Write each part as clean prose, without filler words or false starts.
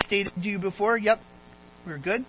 stated to you before, yep, we're good.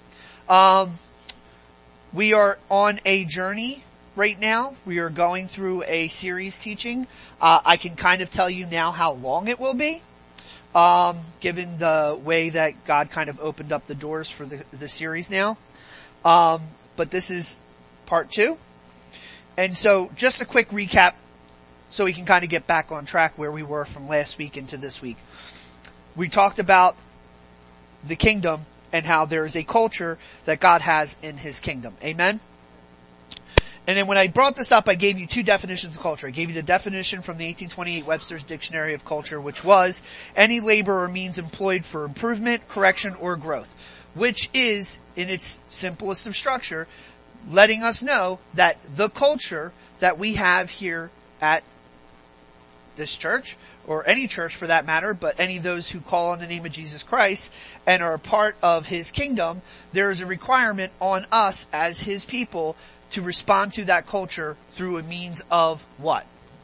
We are on a journey right now. We are going through a series teaching. I can kind of tell you now how long it will be, given the way that God kind of opened up the doors for the series now. But this is part 2. And so just a quick recap so we can kind of get back on track where we were from last week into this week. We talked about the kingdom and how there is a culture that God has in His kingdom. Amen? And then when I brought this up, I gave you 2 definitions of culture. I gave you the definition from the 1828 Webster's Dictionary of Culture, which was any labor or means employed for improvement, correction, or growth, which is, in its simplest of structure, letting us know that the culture that we have here at this church, or any church for that matter, but any of those who call on the name of Jesus Christ and are a part of His kingdom, there is a requirement on us as His people to respond to that culture through a means of what?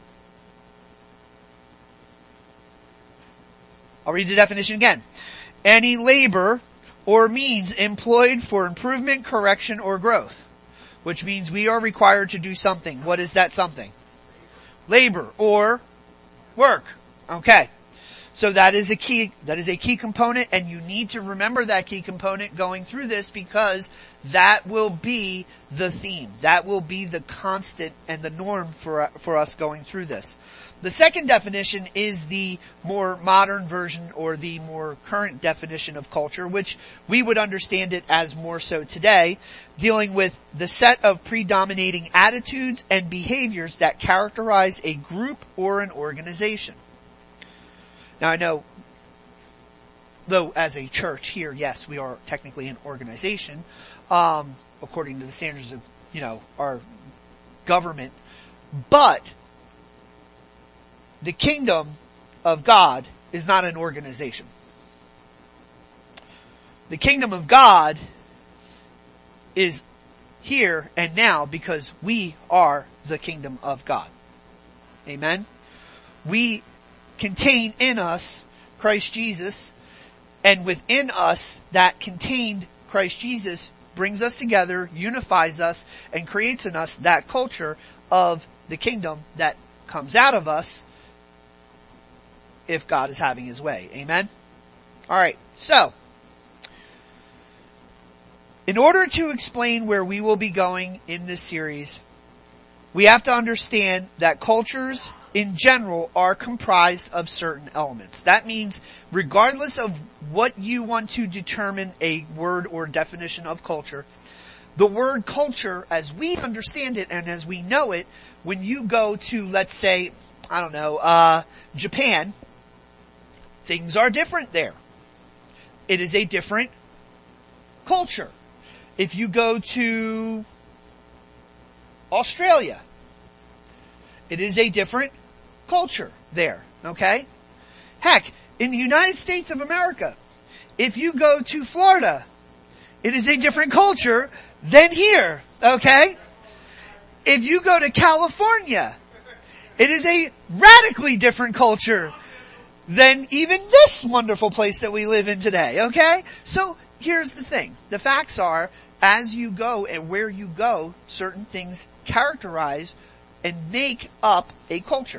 I'll read the definition again. Any labor or means employed for improvement, correction, or growth, which means we are required to do something. What is that something? Labor or work. Okay. So that is a key component, and you need to remember that key component going through this, because that will be the theme. That will be the constant and the norm for us going through this. The second definition is the more modern version, or the more current definition of culture, which we would understand it as more so today, dealing with the set of predominating attitudes and behaviors that characterize a group or an organization. Now I know, though as a church here, yes, we are technically an organization, according to the standards of, our government, but the kingdom of God is not an organization. The kingdom of God is here and now because we are the kingdom of God. Amen? We contain in us Christ Jesus, and within us that contained Christ Jesus brings us together, unifies us, and creates in us that culture of the kingdom that comes out of us if God is having His way. Amen? Alright, so in order to explain where we will be going in this series, we have to understand that cultures in general are comprised of certain elements. That means regardless of what you want to determine a word or definition of culture, the word culture as we understand it and as we know it, when you go to, let's say, Japan, things are different there. It is a different culture. If you go to Australia, it is a different culture there, okay? Heck, in the United States of America, if you go to Florida, it is a different culture than here, okay? If you go to California, it is a radically different culture than even this wonderful place that we live in today, okay? So here's the thing. The facts are, as you go and where you go, certain things characterize and make up a culture.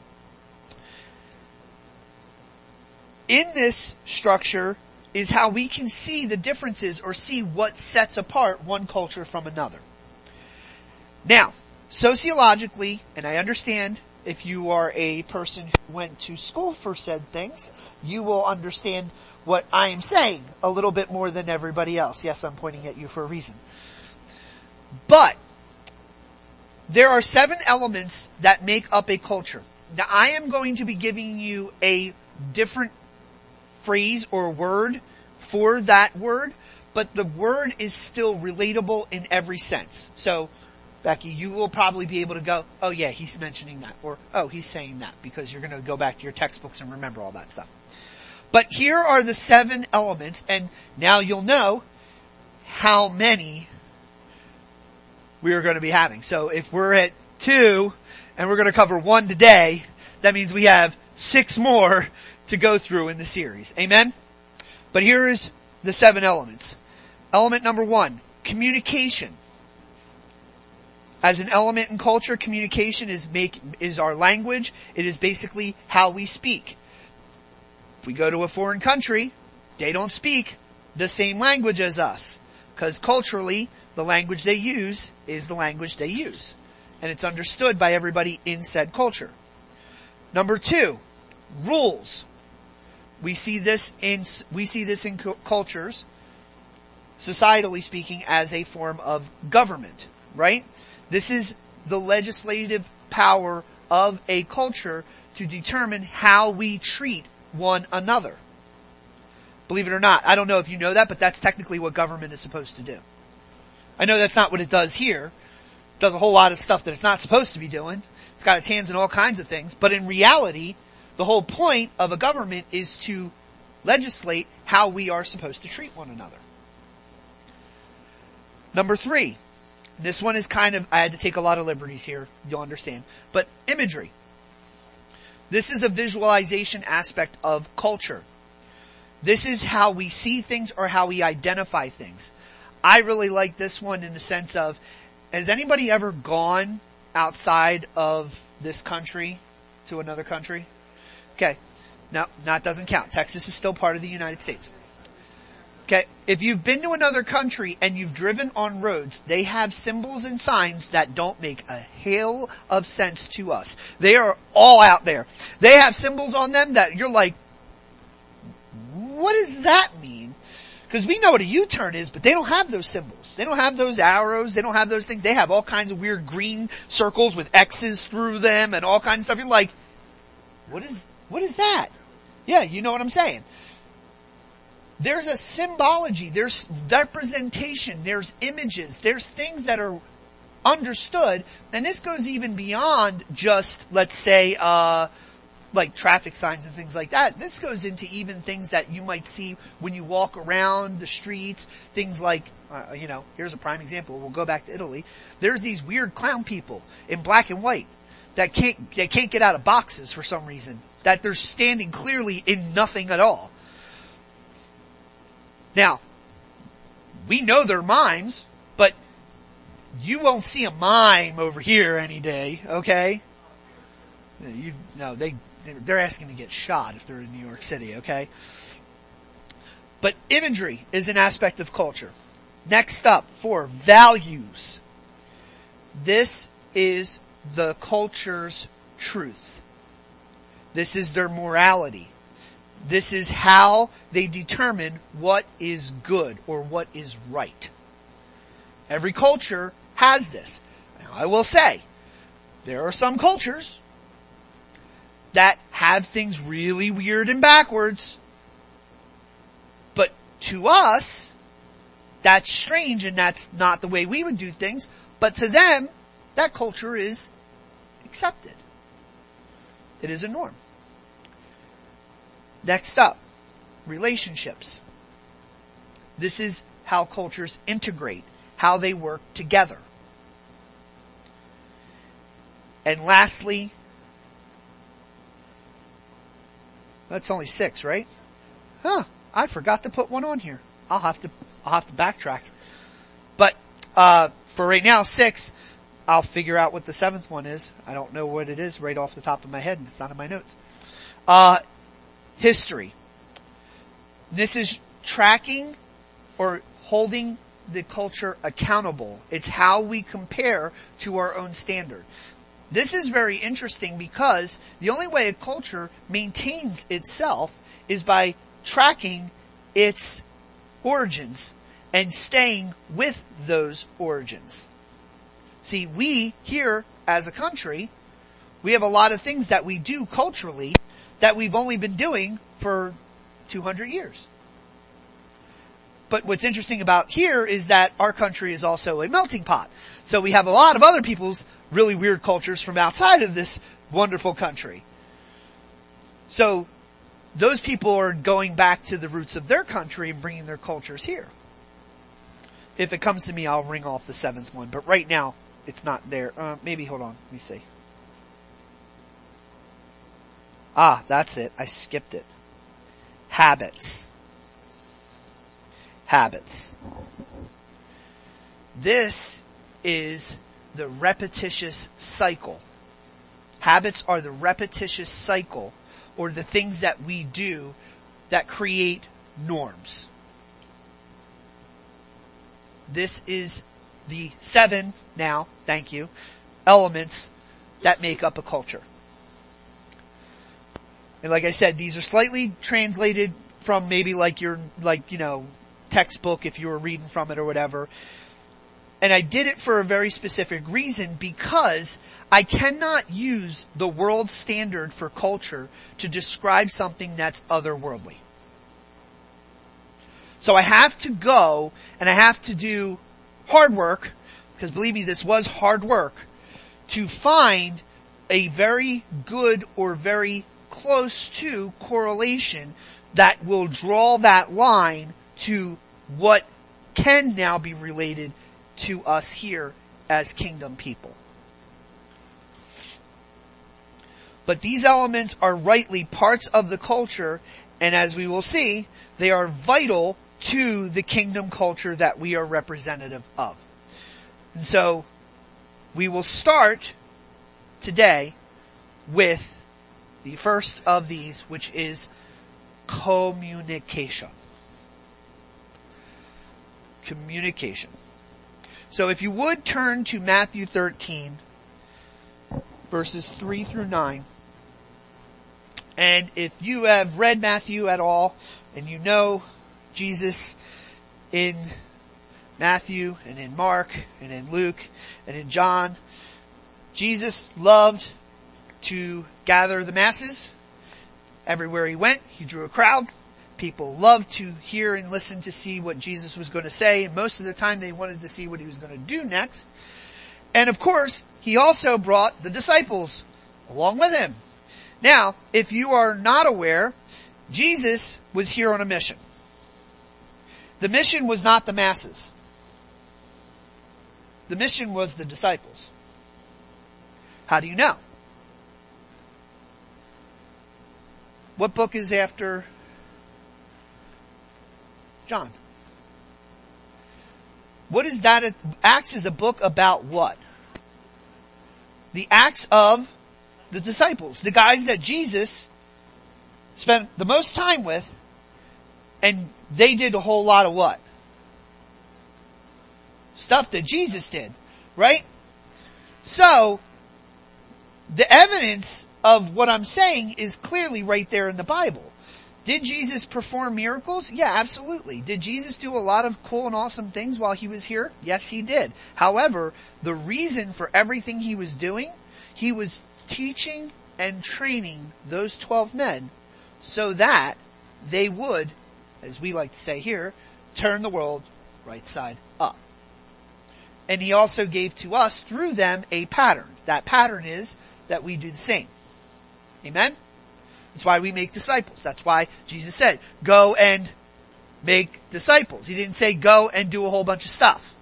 In this structure is how we can see the differences or see what sets apart one culture from another. Now, sociologically, and I understand if you are a person who went to school for said things, you will understand what I am saying a little bit more than everybody else. Yes, I'm pointing at you for a reason. But there are 7 elements that make up a culture. Now, I am going to be giving you a different phrase or word for that word, but the word is still relatable in every sense. So, Becky, you will probably be able to go, oh yeah, he's mentioning that, or oh, he's saying that, because you're going to go back to your textbooks and remember all that stuff. But here are the 7 elements, and now you'll know how many we are going to be having. So if we're at 2 and we're going to cover 1 today, that means we have 6 more to go through in the series. Amen? But here is the 7 elements. Element number 1, communication. As an element in culture, communication is our language. It is basically how we speak. If we go to a foreign country, they don't speak the same language as us. Because culturally, the language they use is the language they use. And it's understood by everybody in said culture. Number 2, rules. We see this in cultures, societally speaking, as a form of government, right? This is the legislative power of a culture to determine how we treat one another. Believe it or not, I don't know if you know that, but that's technically what government is supposed to do. I know that's not what it does here. It does a whole lot of stuff that it's not supposed to be doing. It's got its hands in all kinds of things, but in reality, the whole point of a government is to legislate how we are supposed to treat one another. Number 3. This one is I had to take a lot of liberties here, you'll understand. But imagery. This is a visualization aspect of culture. This is how we see things or how we identify things. I really like this one in the sense of, has anybody ever gone outside of this country to another country? Okay. No, that doesn't count. Texas is still part of the United States. Okay. If you've been to another country and you've driven on roads, they have symbols and signs that don't make a hail of sense to us. They are all out there. They have symbols on them that you're like, what does that mean? Because we know what a U-turn is, but they don't have those symbols. They don't have those arrows. They don't have those things. They have all kinds of weird green circles with X's through them and all kinds of stuff. You're like, what is that? Yeah, you know what I'm saying. There's a symbology, there's representation, there's images, there's things that are understood, and this goes even beyond just, let's say, like traffic signs and things like that. This goes into even things that you might see when you walk around the streets, things like, here's a prime example. We'll go back to Italy. There's these weird clown people in black and white that can't get out of boxes for some reason, that they're standing clearly in nothing at all. Now, we know they're mimes, but you won't see a mime over here any day, okay? They're asking to get shot if they're in New York City, okay? But imagery is an aspect of culture. Next up, 4, values. This is the culture's truth. This is their morality. This is how they determine what is good or what is right. Every culture has this. Now, I will say, there are some cultures that have things really weird and backwards. But to us, that's strange and that's not the way we would do things. But to them, that culture is accepted. It is a norm. Next up, relationships. This is how cultures integrate, how they work together. And lastly, that's only 6, right? I forgot to put one on here. I'll have to backtrack. But, for right now, 6, I'll figure out what the 7th one is. I don't know what it is right off the top of my head, and it's not in my notes. History. This is tracking or holding the culture accountable. It's how we compare to our own standard. This is very interesting because the only way a culture maintains itself is by tracking its origins and staying with those origins. See, we here as a country, we have a lot of things that we do culturally that we've only been doing for 200 years. But what's interesting about here is that our country is also a melting pot. So we have a lot of other people's really weird cultures from outside of this wonderful country. So those people are going back to the roots of their country and bringing their cultures here. If it comes to me, I'll ring off the 7th one. But right now, it's not there. Maybe, hold on. Let me see. That's it. I skipped it. Habits. habits. This is the repetitious cycle. Habits are the repetitious cycle, or the things that we do that create norms. This is the 7 now, thank you, elements that make up a culture. And like I said, these are slightly translated from maybe like your, textbook if you were reading from it or whatever. And I did it for a very specific reason, because I cannot use the world standard for culture to describe something that's otherworldly. So I have to go and I have to do hard work, because believe me, this was hard work, to find a very good or very close to correlation that will draw that line to what can now be related to us here as kingdom people. But these elements are rightly parts of the culture, and as we will see, they are vital to the kingdom culture that we are representative of. And so, we will start today with the first of these, which is communication. Communication. So if you would turn to Matthew 13, verses 3 through 9. And if you have read Matthew at all, and you know Jesus in Matthew and in Mark and in Luke and in John, Jesus loved to gather the masses. Everywhere he went, he drew a crowd. People loved to hear and listen to see what Jesus was going to say, and most of the time they wanted to see what he was going to do next. And of course, he also brought the disciples along with him. Now, if you are not aware, Jesus was here on a mission. The mission was not the masses. The mission was the disciples. How do you know? What book is after John? What is that? Acts is a book about what? The Acts of the disciples. The guys that Jesus spent the most time with, and they did a whole lot of what? Stuff that Jesus did, right? So, the evidence of what I'm saying is clearly right there in the Bible. Did Jesus perform miracles? Yeah, absolutely. Did Jesus do a lot of cool and awesome things while he was here? Yes, he did. However, the reason for everything he was doing, he was teaching and training those 12 men so that they would, as we like to say here, turn the world right side up. And he also gave to us through them a pattern. That pattern is that we do the same. Amen? That's why we make disciples. That's why Jesus said, go and make disciples. He didn't say go and do a whole bunch of stuff.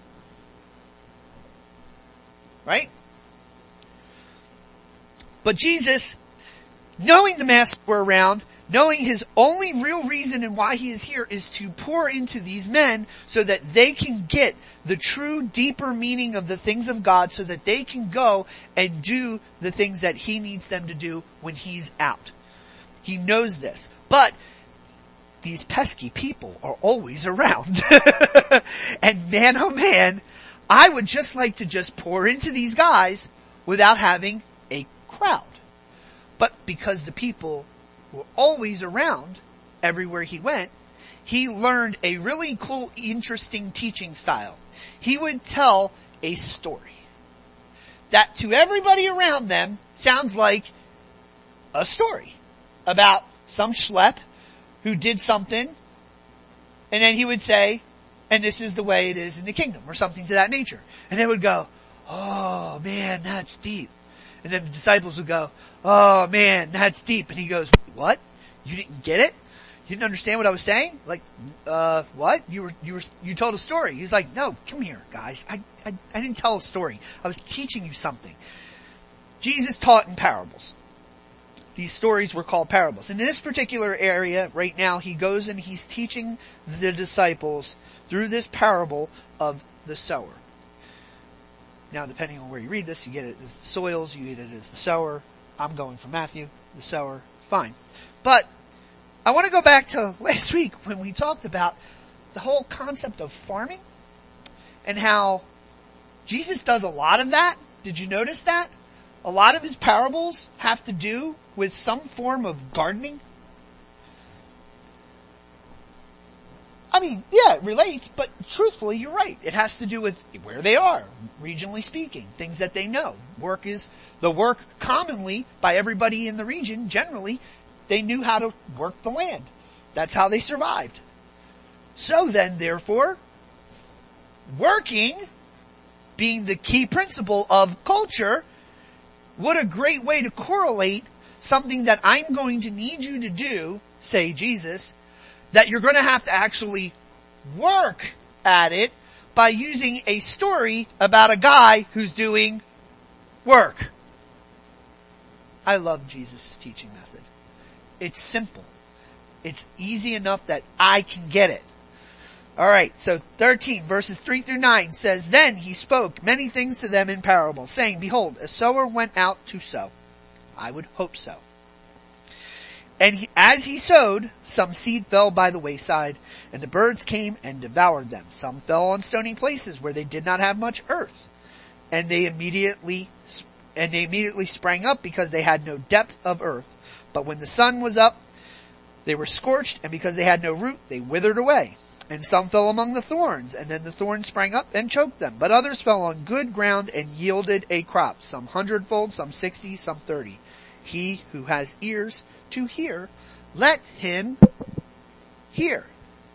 Right? But Jesus, knowing the masses were around, knowing his only real reason and why he is here is to pour into these men so that they can get the true, deeper meaning of the things of God, so that they can go and do the things that he needs them to do when he's out. He knows this. But these pesky people are always around. And man, oh man, I would just like to just pour into these guys without having a crowd. But because the people were always around everywhere he went, he learned a really cool, interesting teaching style. He would tell a story that to everybody around them sounds like a story about some schlep who did something, and then he would say, and this is the way it is in the kingdom, or something to that nature. And they would go, oh man, that's deep. And then the disciples would go, oh man, that's deep. And he goes, what? You didn't get it? You didn't understand what I was saying? Like, what? You told a story. He's like, no, come here, guys. I didn't tell a story. I was teaching you something. Jesus taught in parables. these stories were called parables. And in this particular area, right now, he goes and he's teaching the disciples through this parable of the sower. Now, depending on where you read this, you get it as the soils, you get it as the sower. I'm going from Matthew, the sower, fine. But I want to go back to last week when we talked about the whole concept of farming and how Jesus does a lot of that. Did you notice that? A lot of his parables have to do with some form of gardening. I mean, yeah, it relates, but truthfully, you're right. It has to do with where they are, regionally speaking, things that they know. Work is the work commonly by everybody in the region. Generally, they knew how to work the land. That's how they survived. So then, therefore, working being the key principle of culture, what a great way to correlate something that I'm going to need you to do, say Jesus, that you're going to have to actually work at it by using a story about a guy who's doing work. I love Jesus' teaching method. It's simple. It's easy enough that I can get it. Alright, so 13 verses 3 through 9 says, Then he spoke many things to them in parables, saying, Behold, a sower went out to sow. I would hope so. And as he sowed, some seed fell by the wayside, and the birds came and devoured them. Some fell on stony places where they did not have much earth, and they immediately sprang up because they had no depth of earth. But when the sun was up, they were scorched, and because they had no root, they withered away. And some fell among the thorns, and then the thorns sprang up and choked them. But others fell on good ground and yielded a crop, some 100-fold, some 60, some 30. He who has ears to hear, let him hear.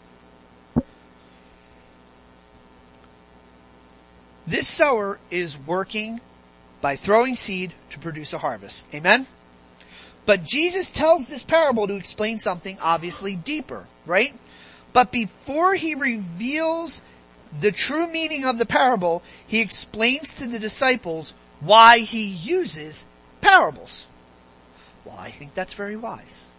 This sower is working by throwing seed to produce a harvest. Amen? But Jesus tells this parable to explain something obviously deeper, right? But before he reveals the true meaning of the parable, he explains to the disciples why he uses parables. Well, I think that's very wise.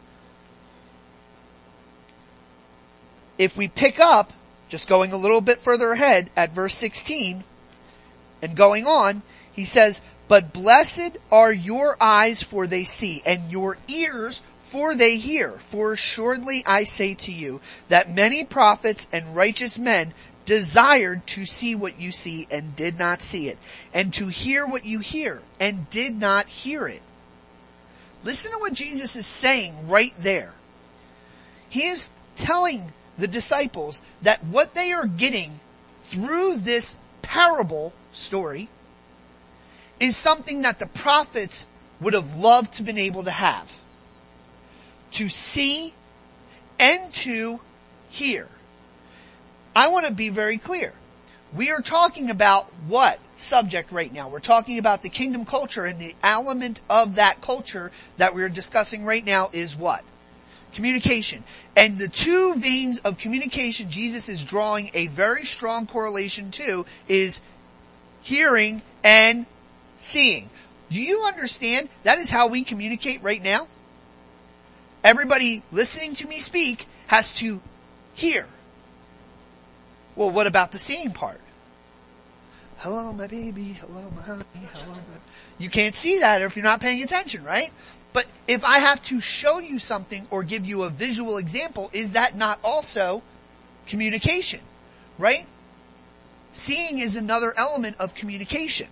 If we pick up, just going a little bit further ahead at verse 16 and going on, he says, But blessed are your eyes, for they see, and your ears, for they hear. For assuredly I say to you, that many prophets and righteous men desired to see what you see and did not see it, and to hear what you hear and did not hear it. Listen to what Jesus is saying right there. He is telling the disciples that what they are getting through this parable story is something that the prophets would have loved to have been able to have. To see and to hear. I want to be very clear. We are talking about what subject right now? We're talking about the kingdom culture, and the element of that culture that we're discussing right now is what? Communication. And the two veins of communication Jesus is drawing a very strong correlation to is hearing and seeing. Do you understand that is how we communicate right now? Everybody listening to me speak has to hear. Well, what about the seeing part? Hello, my baby. Hello, my honey. Hello, my... You can't see that if you're not paying attention, right? But if I have to show you something or give you a visual example, is that not also communication, right? Seeing is another element of communication.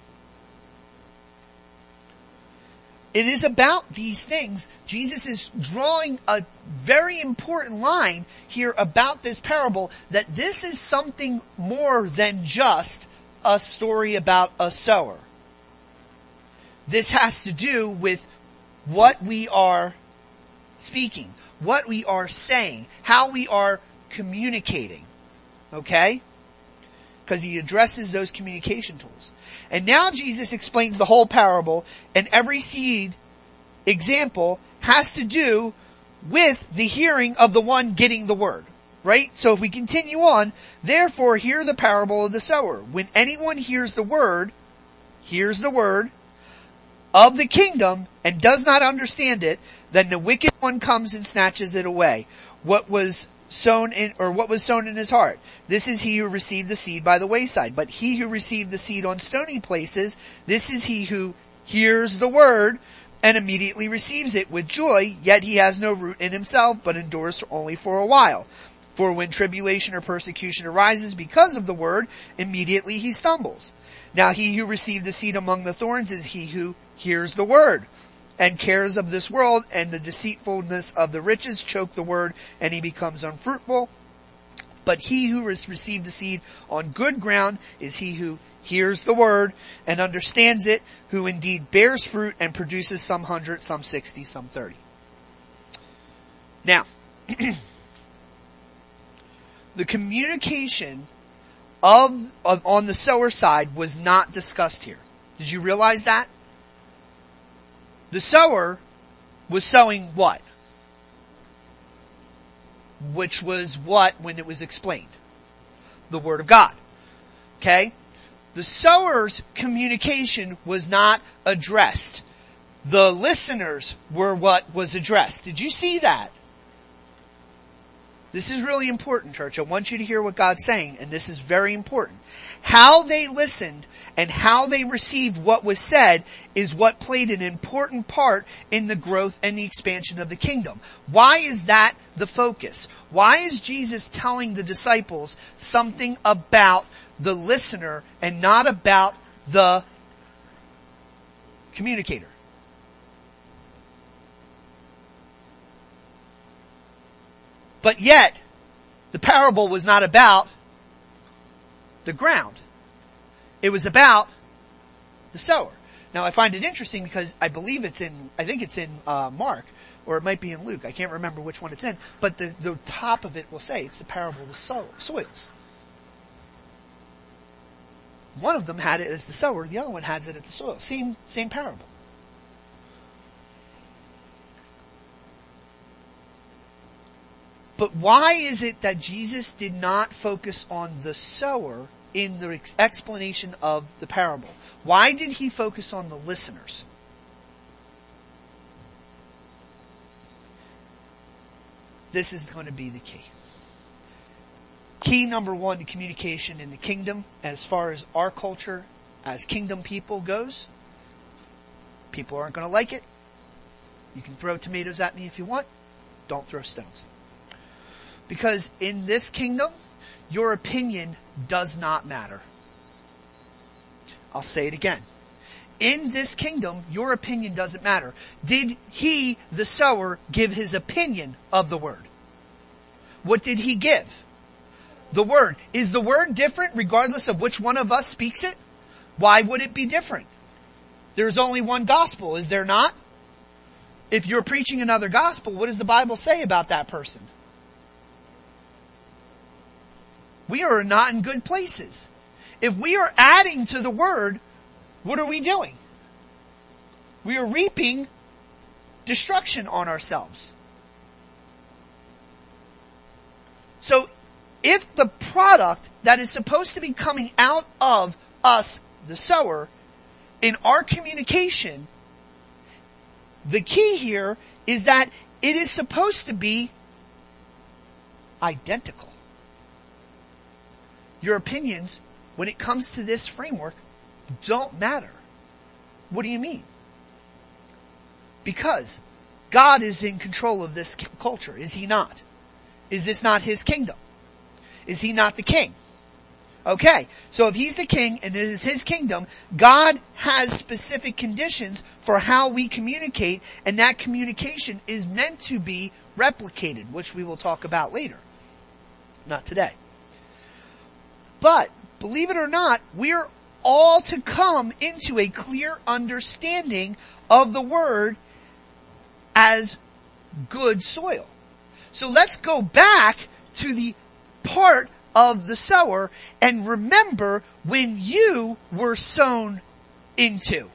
It is about these things. Jesus is drawing a very important line here about this parable, that this is something more than just a story about a sower. This has to do with what we are speaking, what we are saying, how we are communicating. Okay? Because he addresses those communication tools. And now Jesus explains the whole parable, and every seed example has to do with the hearing of the one getting the word. Right? So if we continue on, therefore hear the parable of the sower. When anyone hears the word, of the kingdom and does not understand it, then the wicked one comes and snatches it away. What was sown in his heart. This is he who received the seed by the wayside. But he who received the seed on stony places, this is he who hears the word and immediately receives it with joy, yet he has no root in himself, but endures only for a while. For when tribulation or persecution arises because of the word, immediately he stumbles. Now he who received the seed among the thorns is he who hears the word, and cares of this world and the deceitfulness of the riches choke the word, and he becomes unfruitful. But he who has received the seed on good ground is he who hears the word and understands it, who indeed bears fruit and produces some 100, some 60, some 30. Now, the communication on the sower side was not discussed here. Did you realize that? The sower was sowing what? Which was what when it was explained? The Word of God. Okay? The sower's communication was not addressed. The listeners were what was addressed. Did you see that? This is really important, church. I want you to hear what God's saying, and this is very important. How they listened and how they received what was said is what played an important part in the growth and the expansion of the kingdom. Why is that the focus? Why is Jesus telling the disciples something about the listener and not about the communicator? But yet, the parable was not about the ground. It was about the sower. Now I find it interesting because I think it's in Mark, or it might be in Luke. I can't remember which one it's in. But the top of it will say it's the parable of the soils. One of them had it as the sower, the other one has it as the soil. Same parable. But why is it that Jesus did not focus on the sower in the explanation of the parable? Why did he focus on the listeners? This is going to be the key. Key number one to communication in the kingdom, as far as our culture as kingdom people goes. People aren't going to like it. You can throw tomatoes at me if you want. Don't throw stones. Because in this kingdom, your opinion does not matter. I'll say it again. In this kingdom, your opinion doesn't matter. Did he, the sower, give his opinion of the word? What did he give? The word. Is the word different regardless of which one of us speaks it? Why would it be different? There's only one gospel, is there not? If you're preaching another gospel, what does the Bible say about that person? We are not in good places. If we are adding to the word, what are we doing? We are reaping destruction on ourselves. So, if the product that is supposed to be coming out of us, the sower, in our communication, the key here is that it is supposed to be identical. Your opinions, when it comes to this framework, don't matter. What do you mean? Because God is in control of this culture, is he not? Is this not his kingdom? Is he not the king? Okay, so if he's the king and it is his kingdom, God has specific conditions for how we communicate, and that communication is meant to be replicated, which we will talk about later. Not today. But, believe it or not, we're all to come into a clear understanding of the word as good soil. So let's go back to the part of the sower and remember when you were sown into.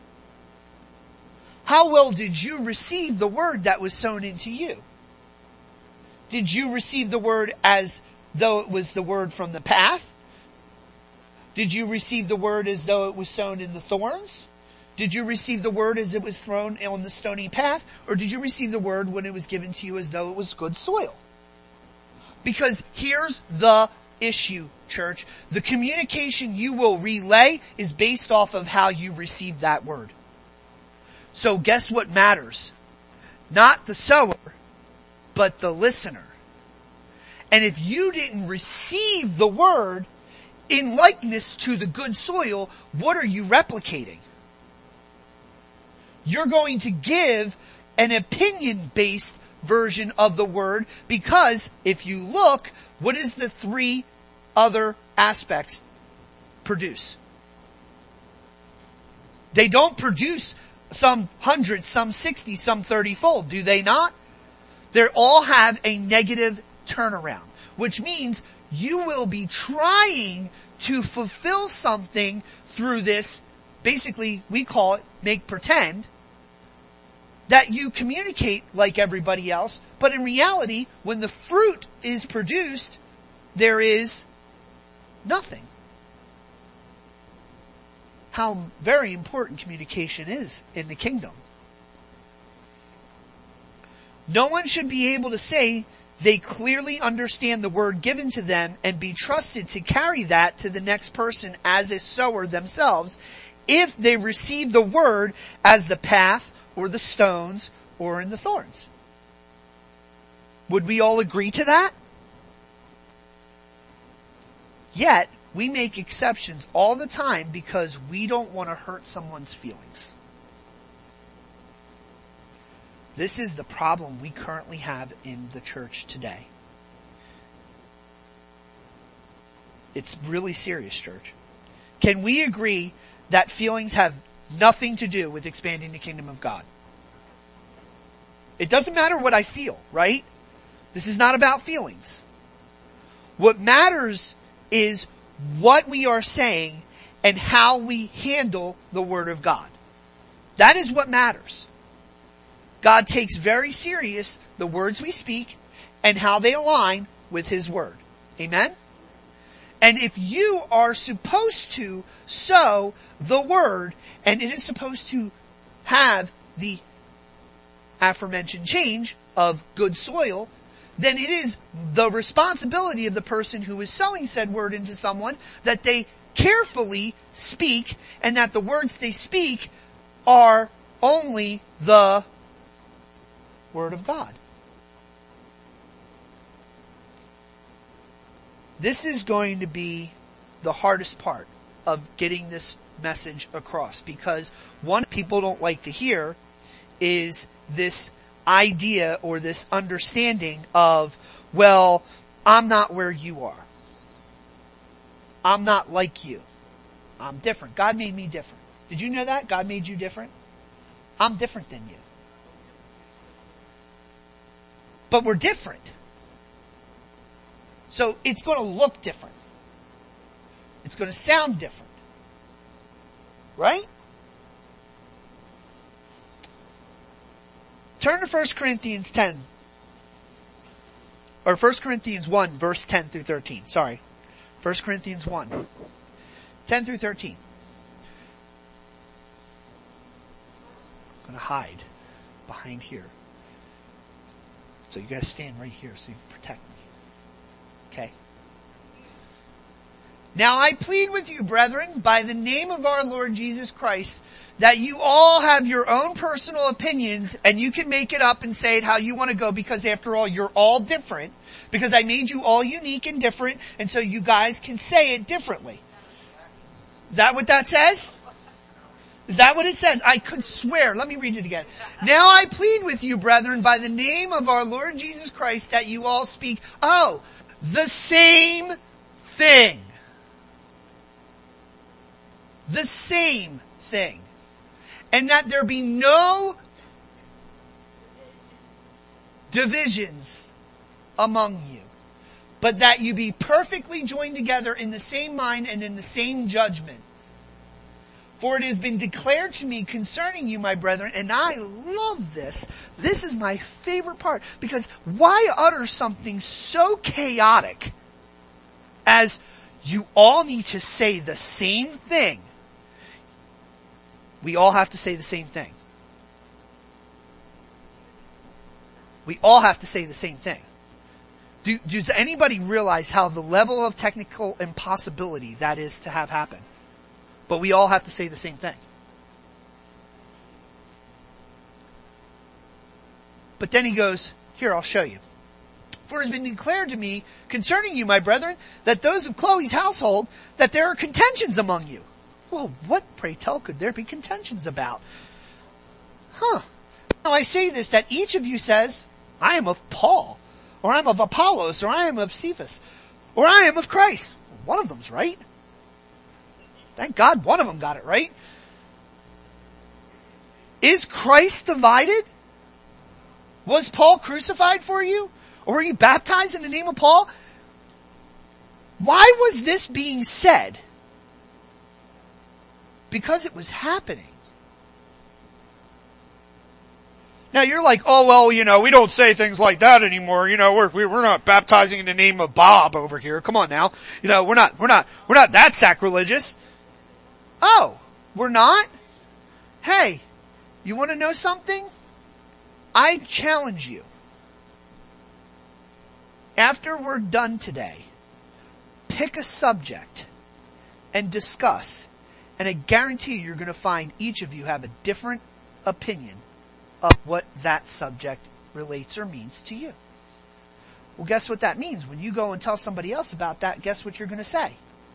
How well did you receive the word that was sown into you? Did you receive the word as though it was the word from the path? Did you receive the word as though it was sown in the thorns? Did you receive the word as it was thrown on the stony path? Or did you receive the word when it was given to you as though it was good soil? Because here's the issue, church. The communication you will relay is based off of how you receive that word. So guess what matters? Not the sower, but the listener. And if you didn't receive the word in likeness to the good soil, what are you replicating? You're going to give an opinion-based version of the word because if you look, what is the three other aspects produce? They don't produce some 100, some 60, some 30-fold, do they not? They all have a negative turnaround, which means you will be trying to fulfill something through this, basically we call it make pretend, that you communicate like everybody else, but in reality, when the fruit is produced, there is nothing. How very important communication is in the kingdom. No one should be able to say they clearly understand the word given to them and be trusted to carry that to the next person as a sower themselves if they receive the word as the path or the stones or in the thorns. Would we all agree to that? Yet, we make exceptions all the time because we don't want to hurt someone's feelings. This is the problem we currently have in the church today. It's really serious, church. Can we agree that feelings have nothing to do with expanding the kingdom of God? It doesn't matter what I feel, right? This is not about feelings. What matters is what we are saying and how we handle the Word of God. That is what matters. God takes very serious the words we speak and how they align with His Word. Amen? And if you are supposed to sow the Word, and it is supposed to have the aforementioned change of good soil, then it is the responsibility of the person who is sowing said word into someone that they carefully speak and that the words they speak are only the Word of God. This is going to be the hardest part of getting this message across because one people don't like to hear is this idea or this understanding of, well, I'm not where you are. I'm not like you. I'm different. God made me different. Did you know that? God made you different? I'm different than you. But we're different. So it's going to look different. It's going to sound different. Right? Turn to 1 Corinthians 10. Or 1 Corinthians 1, verse 10 through 13. Sorry. 1 Corinthians 1, 10 through 13. I'm going to hide behind here. So you got to stand right here so you can protect me. Okay? Now I plead with you, brethren, by the name of our Lord Jesus Christ, that you all have your own personal opinions and you can make it up and say it how you want to go because after all, you're all different because I made you all unique and different and so you guys can say it differently. Is that what that says? Is that what it says? I could swear. Let me read it again. Now I plead with you, brethren, by the name of our Lord Jesus Christ, that you all speak, the same thing. The same thing. And that there be no divisions among you, but that you be perfectly joined together in the same mind and in the same judgment. For it has been declared to me concerning you, my brethren, and I love this. This is my favorite part, because why utter something so chaotic as you all need to say the same thing? we all have to say the same thing. We all have to say the same thing. Does anybody realize how the level of technical impossibility that is to have happen? But we all have to say the same thing. But then he goes, here, I'll show you. For it has been declared to me concerning you, my brethren, that those of Chloe's household, that there are contentions among you. Well, what, pray tell, could there be contentions about? Now I say this, that each of you says, I am of Paul, or I am of Apollos, or I am of Cephas, or I am of Christ. One of them's right. Thank God one of them got it right. Is Christ divided? Was Paul crucified for you? Or were you baptized in the name of Paul? Why was this being said? Because it was happening. Now you're like, oh well, we don't say things like that anymore. We're not baptizing in the name of Bob over here. Come on now. We're not that sacrilegious. Oh, we're not? Hey, you want to know something? I challenge you. After we're done today, pick a subject and discuss, and I guarantee you're going to find each of you have a different opinion of what that subject relates or means to you. Well, guess what that means? When you go and tell somebody else about that, guess what you're going to say?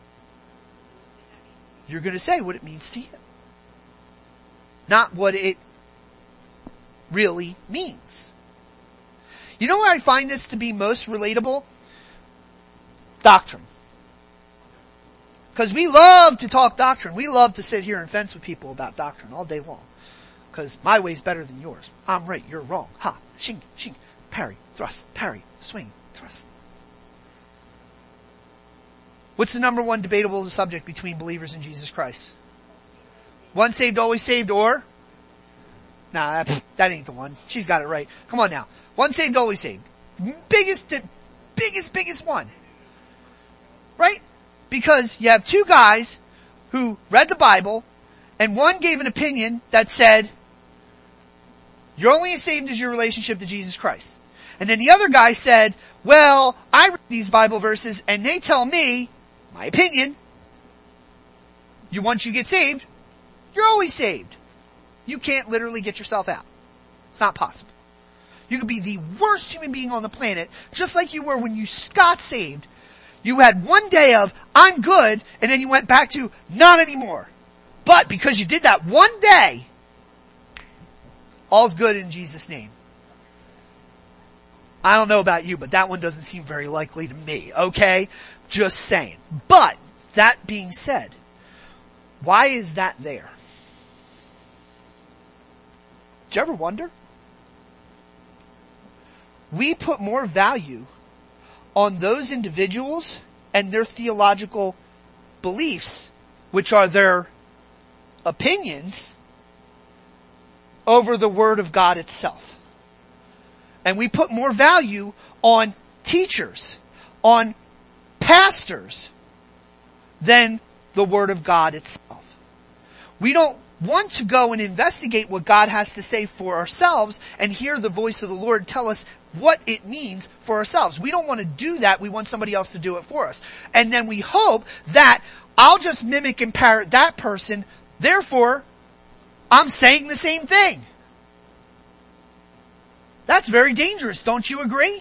You're going to say what it means to you. Not what it really means. You know where I find this to be most relatable? Doctrine. Because we love to talk doctrine. We love to sit here and fence with people about doctrine all day long. Because my way's better than yours. I'm right, you're wrong. Ha, shing, shing, parry, thrust, parry, swing, thrust. What's the number one debatable subject between believers in Jesus Christ? Once saved, always saved, or? Nah, that ain't the one. She's got it right. Come on now. Once saved, always saved. Biggest one. Right? Because you have two guys who read the Bible, and one gave an opinion that said, you're only as saved as your relationship to Jesus Christ. And then the other guy said, well, I read these Bible verses, and they tell me, my opinion, once you get saved, you're always saved. You can't literally get yourself out. It's not possible. You could be the worst human being on the planet, just like you were when you got saved. You had one day of, I'm good, and then you went back to, not anymore. But because you did that one day, all's good in Jesus' name. I don't know about you, but that one doesn't seem very likely to me, okay? Just saying. But, that being said, why is that there? Did you ever wonder? We put more value on those individuals and their theological beliefs, which are their opinions, over the Word of God itself. And we put more value on teachers, on pastors, than the Word of God itself. We don't want to go and investigate what God has to say for ourselves and hear the voice of the Lord tell us what it means for ourselves. We don't want to do that. We want somebody else to do it for us. And then we hope that I'll just mimic and parrot that person, therefore I'm saying the same thing. That's very dangerous, don't you agree?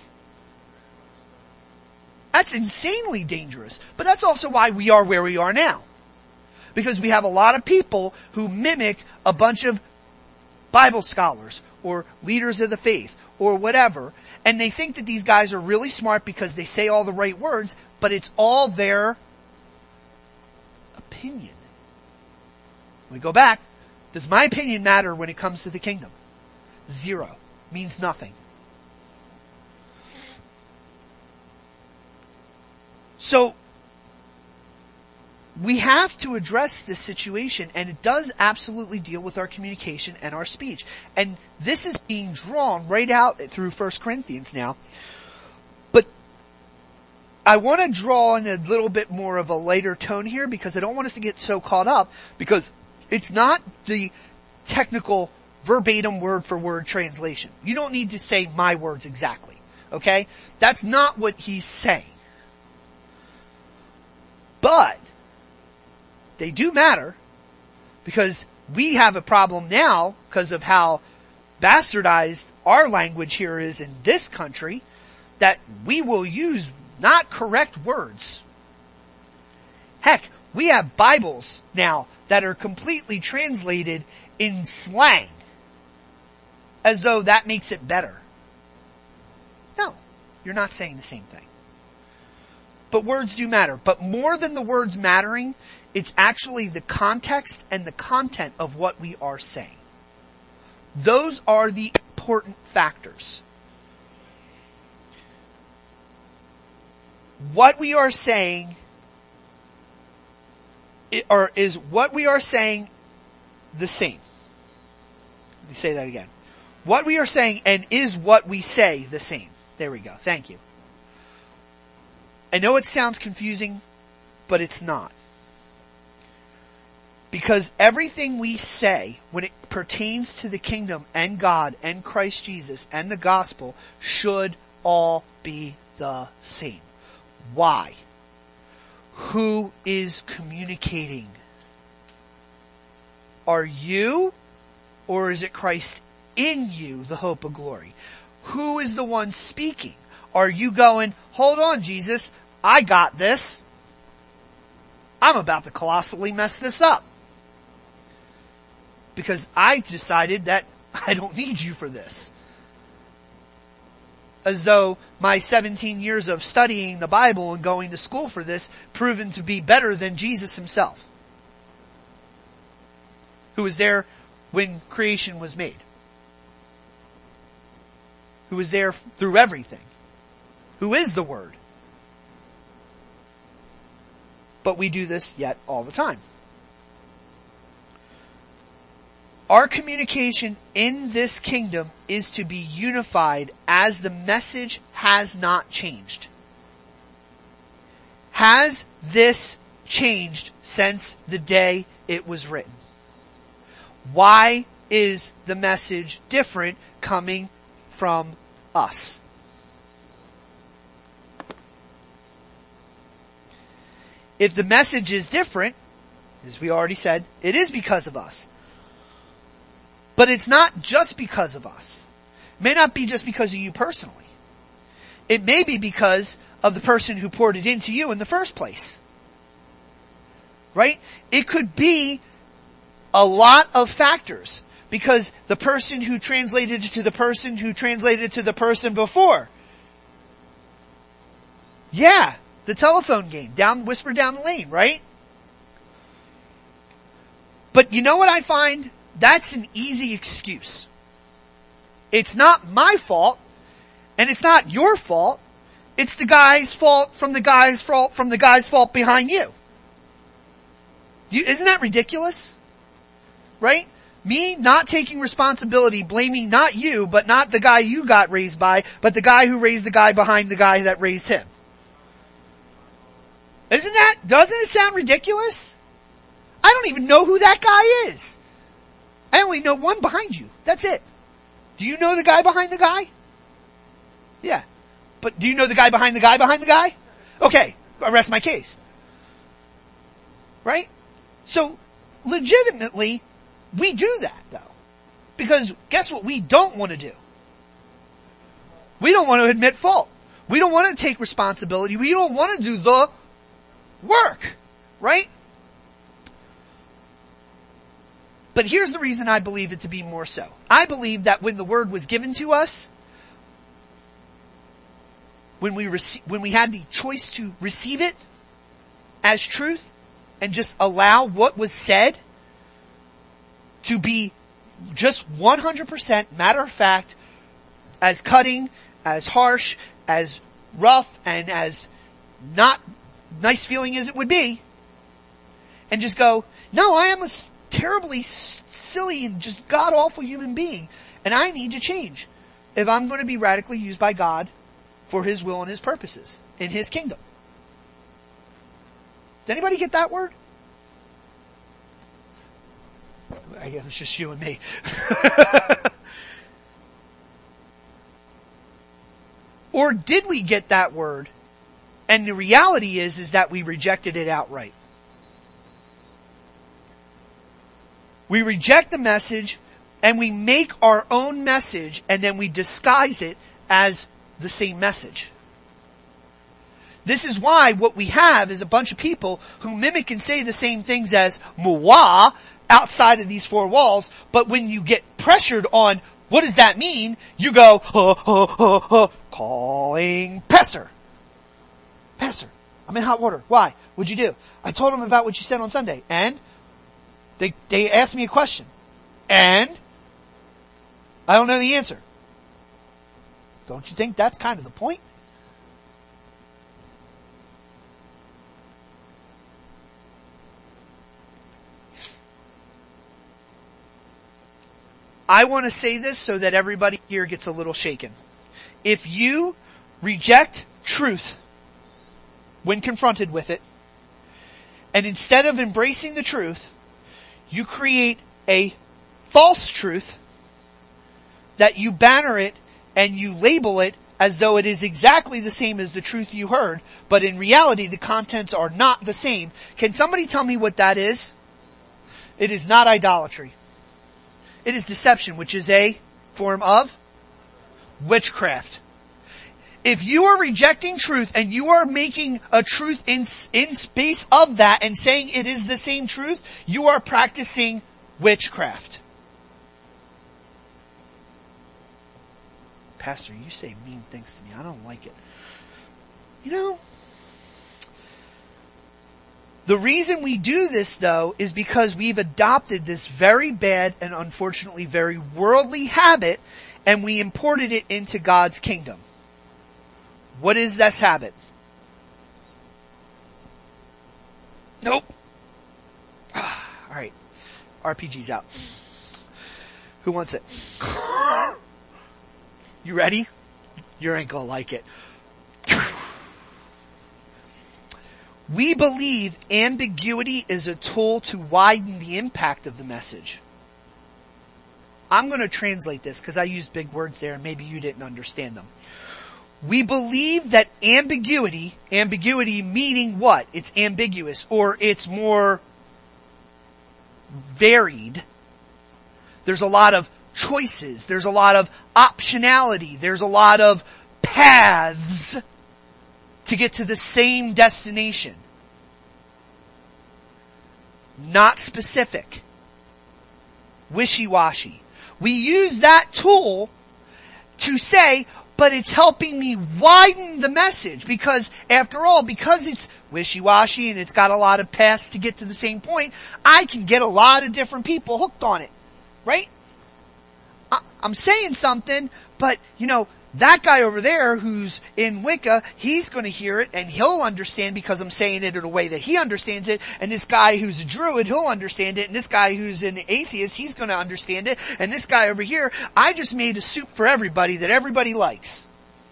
That's insanely dangerous. But that's also why we are where we are now. Because we have a lot of people who mimic a bunch of Bible scholars or leaders of the faith or whatever, and they think that these guys are really smart because they say all the right words, but it's all their opinion. We go back. Does my opinion matter when it comes to the kingdom? Zero. Means nothing. So, we have to address this situation, and it does absolutely deal with our communication and our speech. And this is being drawn right out through 1 Corinthians now. But I want to draw in a little bit more of a lighter tone here, because I don't want us to get so caught up, because It's not the technical verbatim word for word translation. You don't need to say my words exactly. Okay? That's not what he's saying. But they do matter because we have a problem now because of how bastardized our language here is in this country, that we will use not correct words. Heck, we have Bibles now that are completely translated in slang, as though that makes it better. No, you're not saying the same thing. But words do matter. But more than the words mattering, it's actually the context and the content of what we are saying. Those are the important factors. What we are saying, is what we are saying the same? Let me say that again. What we are saying and is what we say the same? There we go. Thank you. I know it sounds confusing, but it's not. Because everything we say when it pertains to the kingdom and God and Christ Jesus and the gospel should all be the same. Why? Who is communicating? Are you, or is it Christ in you, the hope of glory? Who is the one speaking? Are you going, hold on, Jesus, I got this. I'm about to colossally mess this up. Because I decided that I don't need you for this. As though my 17 years of studying the Bible and going to school for this proven to be better than Jesus himself, who was there when creation was made, who was there through everything, who is the Word. But we do this yet all the time. Our communication in this kingdom is to be unified as the message has not changed. Has this changed since the day it was written? Why is the message different coming from us? If the message is different, as we already said, it is because of us. But it's not just because of us. It may not be just because of you personally. It may be because of the person who poured it into you in the first place. Right? It could be a lot of factors. Because the person who translated it to the person who translated it to the person before. Yeah, the telephone game, whisper down the lane, right? But you know what I find? That's an easy excuse. It's not my fault, and it's not your fault. It's the guy's fault from the guy's fault from the guy's fault behind you. Isn't that ridiculous? Right? Me not taking responsibility, blaming not you, but not the guy you got raised by, but the guy who raised the guy behind the guy that raised him. Doesn't it sound ridiculous? I don't even know who that guy is. I only know one behind you. That's it. Do you know the guy behind the guy? Yeah. But do you know the guy behind the guy behind the guy? Okay, I rest my case. Right? So, legitimately, we do that though. Because guess what we don't want to do? We don't want to admit fault. We don't want to take responsibility. We don't want to do the work. Right? But here's the reason I believe it to be more so. I believe that when the word was given to us, when we had the choice to receive it as truth and just allow what was said to be just 100% matter of fact, as cutting, as harsh, as rough, and as not nice feeling as it would be, and just go, no, I am a terribly silly and just god-awful human being, and I need to change if I'm going to be radically used by God for His will and His purposes in His kingdom. Does anybody get that word? it was just you and me. Or did we get that word? And the reality is that we rejected it outright. We reject the message and we make our own message and then we disguise it as the same message. This is why what we have is a bunch of people who mimic and say the same things as Muah outside of these four walls, but when you get pressured on what does that mean, you go, calling Pastor. Pastor, I'm in hot water. Why? What'd you do? I told him about what you said on Sunday. And? They asked me a question. And? I don't know the answer. Don't you think that's kind of the point? I want to say this so that everybody here gets a little shaken. If you reject truth when confronted with it, and instead of embracing the truth, you create a false truth that you banner it and you label it as though it is exactly the same as the truth you heard, but in reality the contents are not the same. Can somebody tell me what that is? It is not idolatry. It is deception, which is a form of witchcraft. If you are rejecting truth and you are making a truth in space of that and saying it is the same truth, you are practicing witchcraft. Pastor, you say mean things to me. I don't like it. You know, the reason we do this, though, is because we've adopted this very bad and unfortunately very worldly habit, and we imported it into God's kingdom. What is this habit? Nope. Alright. RPG's out. Who wants it? You ready? You ain't gonna like it. We believe ambiguity is a tool to widen the impact of the message. I'm going to translate this because I used big words there and maybe you didn't understand them. We believe that ambiguity meaning what? It's ambiguous or it's more varied. There's a lot of choices. There's a lot of optionality. There's a lot of paths to get to the same destination. Not specific. Wishy-washy. We use that tool to say, but it's helping me widen the message because after all, because it's wishy-washy and it's got a lot of paths to get to the same point, I can get a lot of different people hooked on it. Right? I'm saying something, but you know, that guy over there who's in Wicca, he's going to hear it and he'll understand because I'm saying it in a way that he understands it. And this guy who's a Druid, he'll understand it. And this guy who's an atheist, he's going to understand it. And this guy over here, I just made a soup for everybody that everybody likes.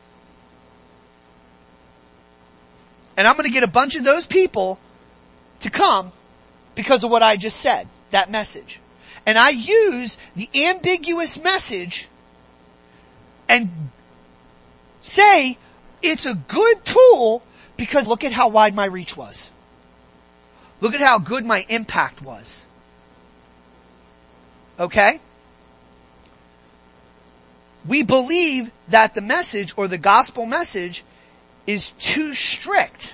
And I'm going to get a bunch of those people to come because of what I just said, that message. And I use the ambiguous message and say it's a good tool because look at how wide my reach was. Look at how good my impact was. Okay? We believe that the message or the gospel message is too strict.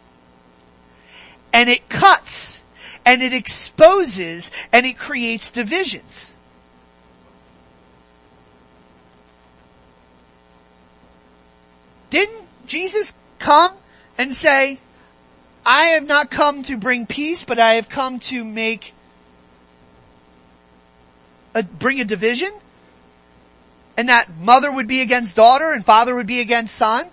And it cuts and it exposes and it creates divisions. Didn't Jesus come and say, I have not come to bring peace, but I have come to bring a division? And that mother would be against daughter and father would be against son?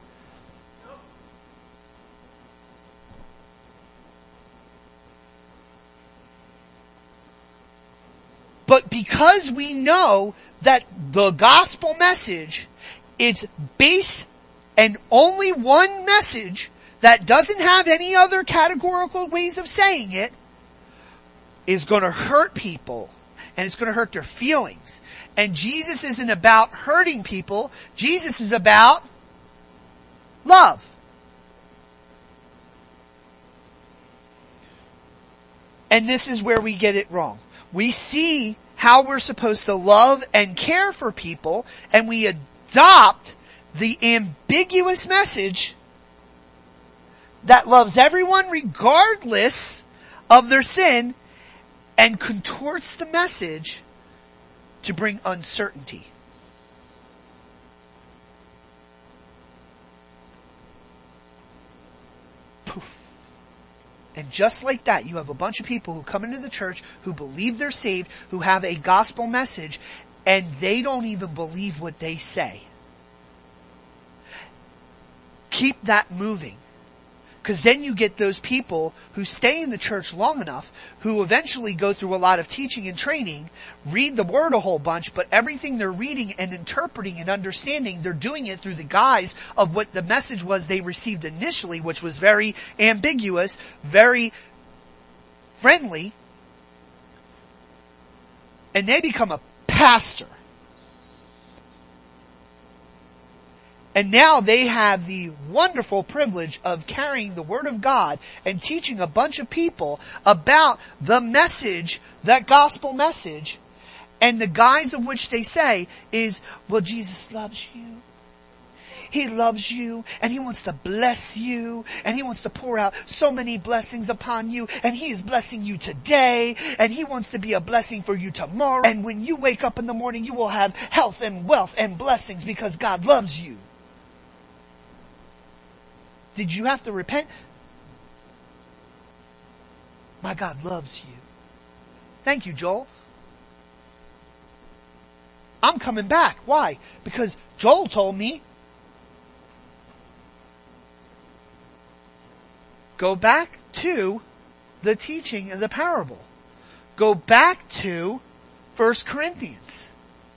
But because we know that the gospel message, it's base and only one message that doesn't have any other categorical ways of saying it, is going to hurt people and it's going to hurt their feelings. And Jesus isn't about hurting people. Jesus is about love. And this is where we get it wrong. We see how we're supposed to love and care for people, and we adopt the ambiguous message that loves everyone regardless of their sin and contorts the message to bring uncertainty. Poof. And just like that, you have a bunch of people who come into the church who believe they're saved, who have a gospel message, and they don't even believe what they say. Keep that moving. Because then you get those people who stay in the church long enough, who eventually go through a lot of teaching and training, read the word a whole bunch, but everything they're reading and interpreting and understanding, they're doing it through the guise of what the message was they received initially, which was very ambiguous, very friendly, and they become a pastor. And now they have the wonderful privilege of carrying the Word of God and teaching a bunch of people about the message, that gospel message. And the guise of which they say is, well, Jesus loves you. He loves you, and He wants to bless you, and He wants to pour out so many blessings upon you, and He is blessing you today, and He wants to be a blessing for you tomorrow. And when you wake up in the morning, you will have health and wealth and blessings because God loves you. Did you have to repent? My God loves you. Thank you, Joel. I'm coming back. Why? Because Joel told me, go back to the teaching of the parable. Go back to 1 Corinthians.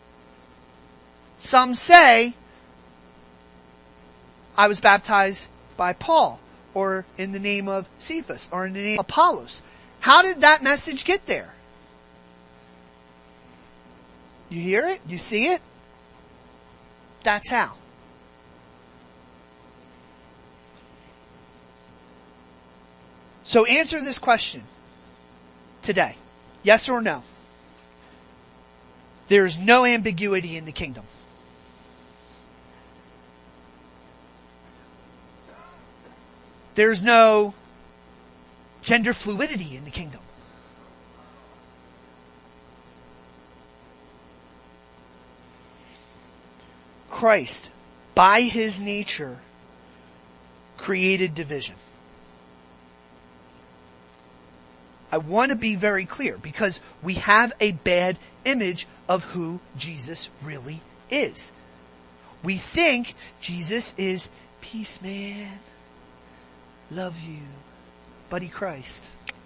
Some say, I was baptized by Paul, or in the name of Cephas, or in the name of Apollos. How did that message get there? You hear it? You see it? That's how. So answer this question today. Yes or no? There is no ambiguity in the kingdom. There's no gender fluidity in the kingdom. Christ, by His nature, created division. I want to be very clear because we have a bad image of who Jesus really is. We think Jesus is peace man. Love you, buddy Christ.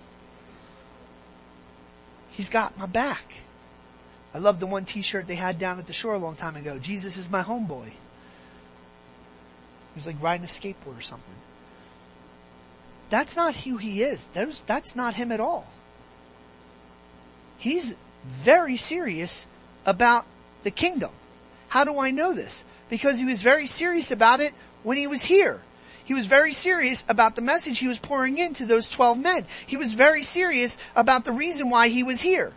He's got my back. I love the one t-shirt they had down at the shore a long time ago. Jesus is my homeboy. He was like riding a skateboard or something. That's not who He is. That's not Him at all. He's very serious about the kingdom. How do I know this? Because He was very serious about it when He was here. He was very serious about the message He was pouring into those 12 men. He was very serious about the reason why He was here.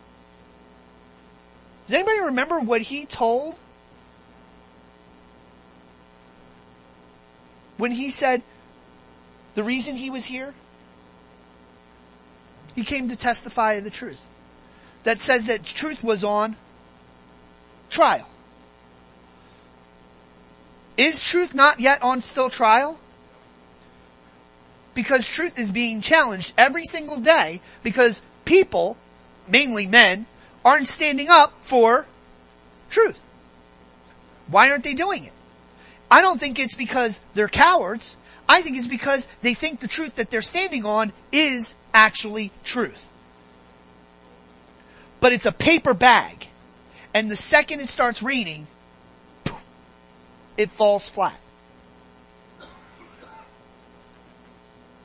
Does anybody remember what He told when He said the reason He was here? He came to testify of the truth. That says that truth was on trial. Is truth not yet on still trial? Because truth is being challenged every single day because people, mainly men, aren't standing up for truth. Why aren't they doing it? I don't think it's because they're cowards. I think it's because they think the truth that they're standing on is actually truth. But it's a paper bag. And the second it starts raining, it falls flat.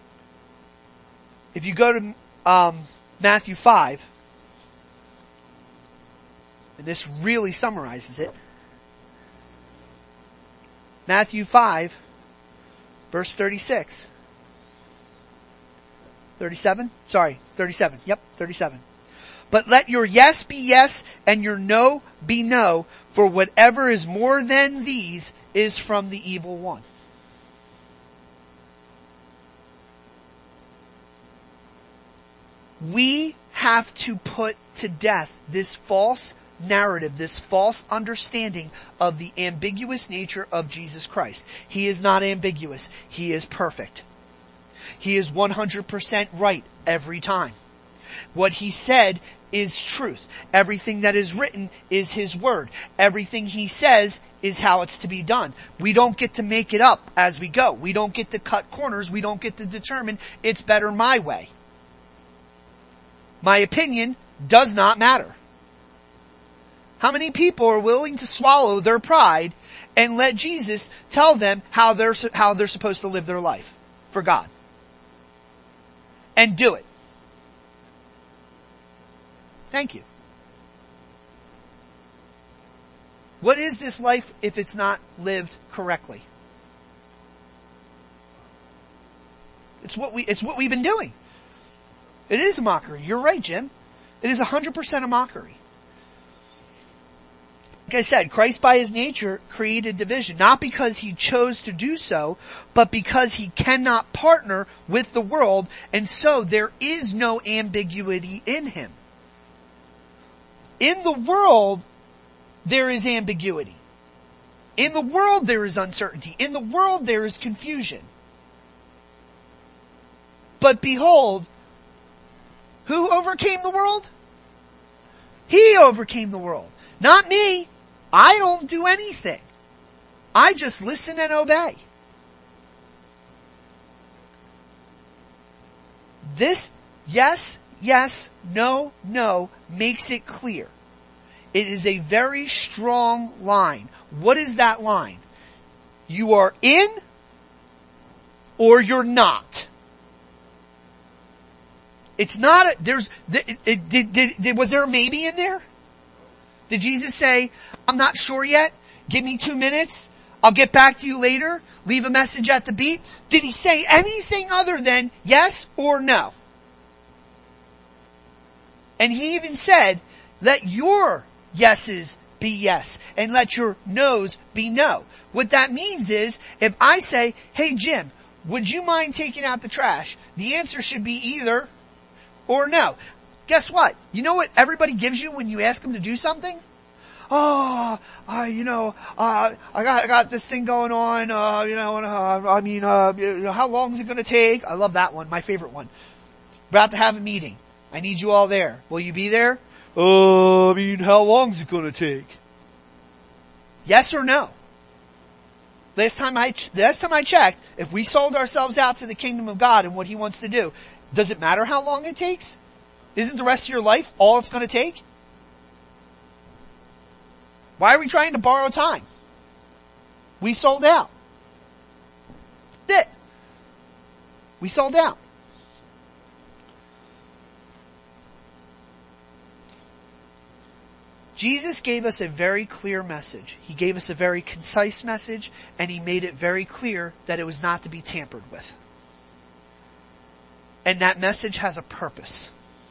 If you go to Matthew 5, and this really summarizes it. Matthew 5, verse 36. 37? Sorry, 37. Yep, 37. But let your yes be yes and your no be no, for whatever is more than these is from the evil one. We have to put to death this false narrative, this false understanding of the ambiguous nature of Jesus Christ. He is not ambiguous. He is perfect. He is 100% right every time. What he said is truth. Everything that is written is his word. Everything he says is how it's to be done. We don't get to make it up as we go. We don't get to cut corners. We don't get to determine it's better my way. My opinion does not matter. How many people are willing to swallow their pride and let Jesus tell them how they're supposed to live their life for God? And do it. Thank you. What is this life if it's not lived correctly? It's what we've been doing. It is a mockery. You're right, Jim. It is 100% a mockery. Like I said, Christ by his nature created division, not because he chose to do so, but because he cannot partner with the world, and so there is no ambiguity in him. In the world, there is ambiguity. In the world, there is uncertainty. In the world, there is confusion. But behold, who overcame the world? He overcame the world. Not me. I don't do anything. I just listen and obey. This yes, yes, no, no makes it clear. It is a very strong line. What is that line? You are in or you're not. It's not was there a maybe in there? Did Jesus say, I'm not sure yet, give me 2 minutes, I'll get back to you later, leave a message at the beep? Did he say anything other than yes or no? And he even said, let your yeses be yes, and let your no's be no. What that means is, if I say, hey Jim, would you mind taking out the trash? The answer should be either or no. Guess what? You know what everybody gives you when you ask them to do something? Oh, I got this thing going on, how long is it gonna take? I love that one, my favorite one. About to have a meeting. I need you all there. Will you be there? How long is it gonna take? Yes or no? Last time I checked, if we sold ourselves out to the kingdom of God and what he wants to do, does it matter how long it takes? Isn't the rest of your life all it's going to take? Why are we trying to borrow time? We sold out. That's it. We sold out. Jesus gave us a very clear message. He gave us a very concise message, and he made it very clear that it was not to be tampered with. And that message has a purpose.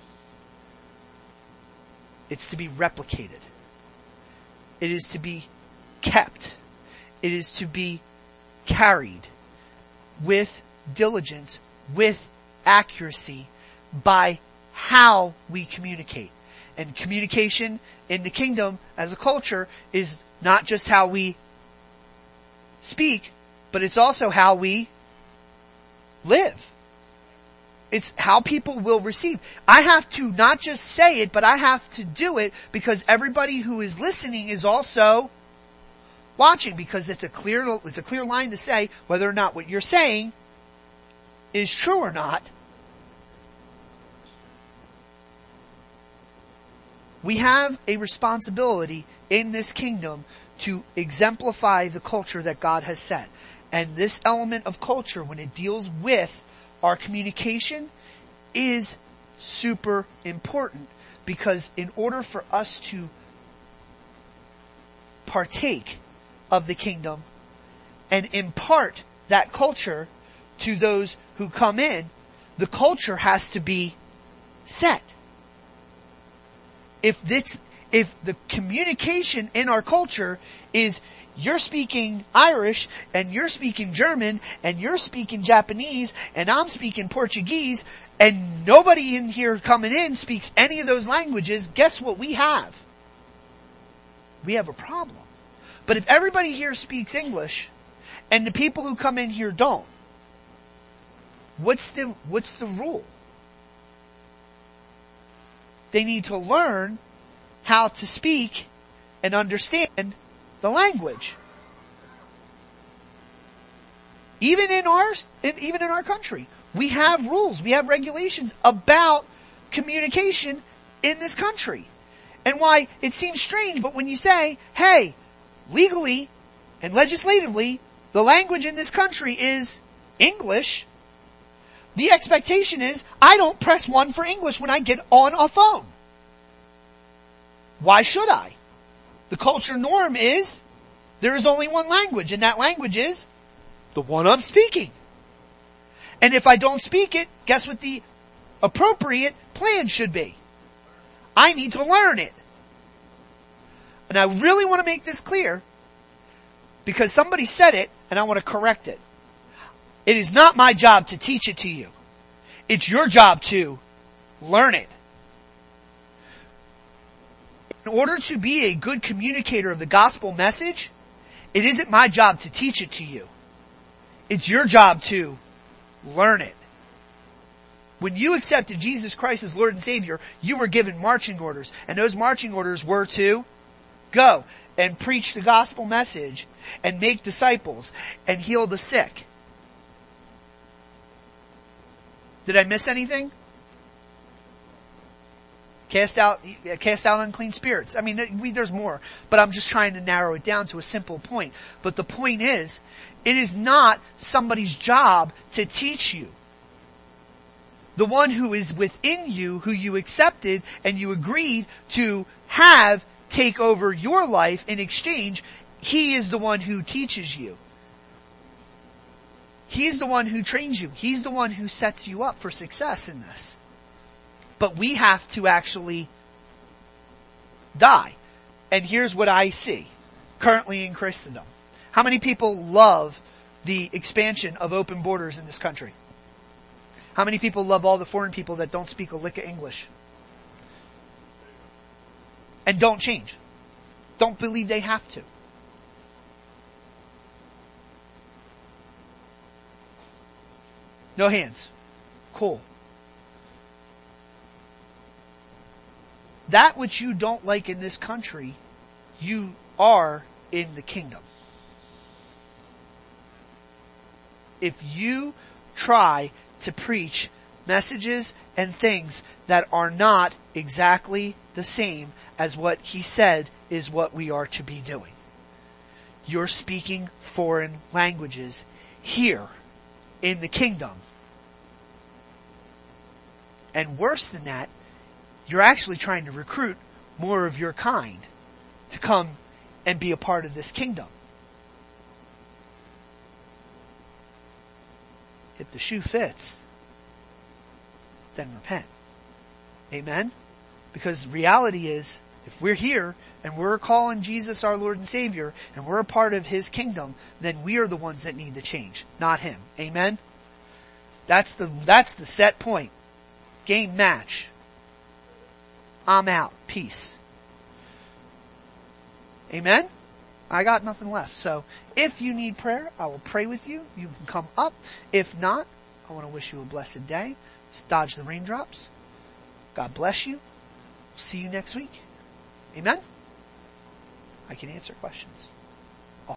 It's to be replicated. It is to be kept. It is to be carried with diligence, with accuracy, by how we communicate. And communication in the kingdom as a culture is not just how we speak, but it's also how we live. It's how people will receive. I have to not just say it, but I have to do it because everybody who is listening is also watching, because it's a clear line to say whether or not what you're saying is true or not. We have a responsibility in this kingdom to exemplify the culture that God has set. And this element of culture, when it deals with our communication, is super important, because in order for us to partake of the kingdom and impart that culture to those who come in, the culture has to be set. If the communication in our culture is you're speaking Irish and you're speaking German and you're speaking Japanese and I'm speaking Portuguese and nobody in here coming in speaks any of those languages, guess what we have? We have a problem. But if everybody here speaks English and the people who come in here don't, what's the rule? They need to learn how to speak and understand the language. Even in our country, we have rules, we have regulations about communication in this country. And why it seems strange, but when you say, hey, legally and legislatively, the language in this country is English, the expectation is I don't press 1 for English when I get on a phone. Why should I? The culture norm is there is only one language, and that language is the one I'm speaking. And if I don't speak it, guess what the appropriate plan should be? I need to learn it. And I really want to make this clear because somebody said it and I want to correct it. It is not my job to teach it to you. It's your job to learn it. In order to be a good communicator of the gospel message, it isn't my job to teach it to you. It's your job to learn it. When you accepted Jesus Christ as Lord and Savior, you were given marching orders. And those marching orders were to go and preach the gospel message and make disciples and heal the sick. Did I miss anything? Cast out unclean spirits. I mean, there's more, but I'm just trying to narrow it down to a simple point. But the point is, it is not somebody's job to teach you. The one who is within you, who you accepted and you agreed to have take over your life in exchange, he is the one who teaches you. He's the one who trains you. He's the one who sets you up for success in this. But we have to actually die. And here's what I see currently in Christendom. How many people love the expansion of open borders in this country? How many people love all the foreign people that don't speak a lick of English? And don't change. Don't believe they have to. No hands. Cool. That which you don't like in this country, you are in the kingdom. If you try to preach messages and things that are not exactly the same as what he said is what we are to be doing, you're speaking foreign languages here in the kingdom. And worse than that, you're actually trying to recruit more of your kind to come and be a part of this kingdom. If the shoe fits, then repent. Amen? Because reality is, if we're here and we're calling Jesus our Lord and Savior and we're a part of His kingdom, then we are the ones that need to change, not Him. Amen? That's the set point. Game match. I'm out. Peace. Amen? I got nothing left. So, if you need prayer, I will pray with you. You can come up. If not, I want to wish you a blessed day. Just dodge the raindrops. God bless you. See you next week. Amen? I can answer questions.